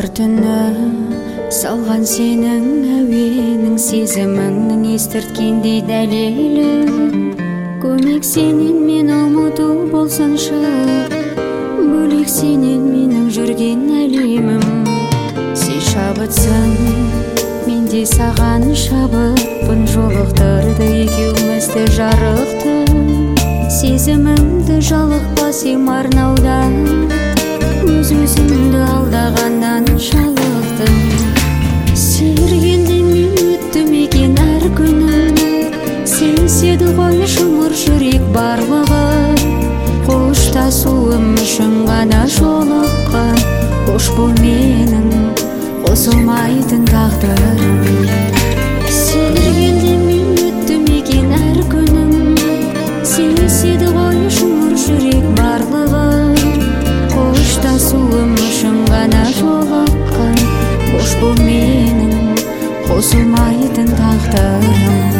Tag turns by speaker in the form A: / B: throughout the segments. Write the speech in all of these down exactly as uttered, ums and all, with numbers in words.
A: Қоңыр түні салған сенің әуенің, сезіміңнің естірткендей дәлелі. Көмек сенен мен ұмыту болсыншы, бөлек сенен менің жүрген әлемім. Сен шабытсың, мен де саған шабытпын, жолықтырды екеумізді жарықты. Сезімімді жалықпа сен арнаудан, өз-өзімді алдағаннан жалықтым. Сергелде мен өттім екен әр күнім, сенседі ғой жұмыр жүрек барлығы. Қоштасуым үшін ғана жолыққан, қош бол менің қосылмайтын тағдырым. Сергелде мен өттім екен әр күнім, сенседі ғой жұмыр жүрек барлығы. Қоштасуым үшін ғана жолыққан, қош бол менің қосылмайтын тағдырым.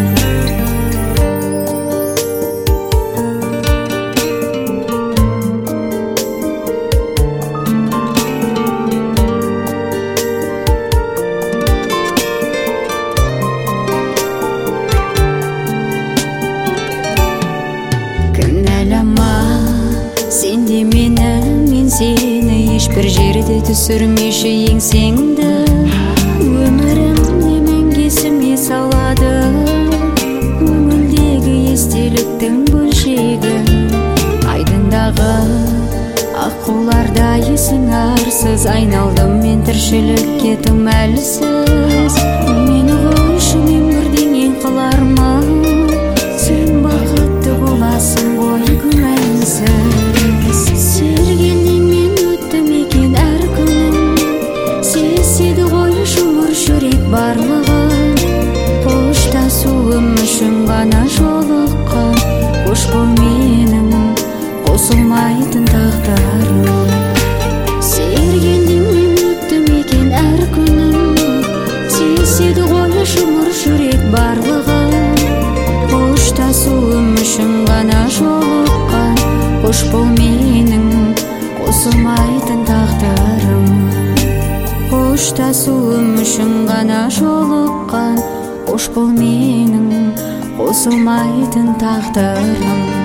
A: Сен де мені, мен сені, ешбір жерде түсірмеші еңсеңді. Өмірімде мәңгі есіме салады көңілдегі естеліктің бөлшегі. Айдындағы аққуларда есің арсыз, айналдым мен тіршілікке тым әлсіз. Мені қойшы мен бірдеңе қылармын, сен бақытты боласың ғой күмәнсіз. Сергелде мен өттім екен әр күнім, сезеді ғой жұмыр жүрек барлығы. Қоштасуым үшін ғана жолыққан, қош бол менің қосылмайтын тағдырым. Сергелде мен өттім екен әр күнім, сезеді ғой жұмыр жүрек барлығы. Қоштасуым үшін ғана жолыққан, қош бол менің қосылмайтын тағдырым. Қоштасуым үшін ғана жолыққан, қош бол менің қосылмайтын тағдырым.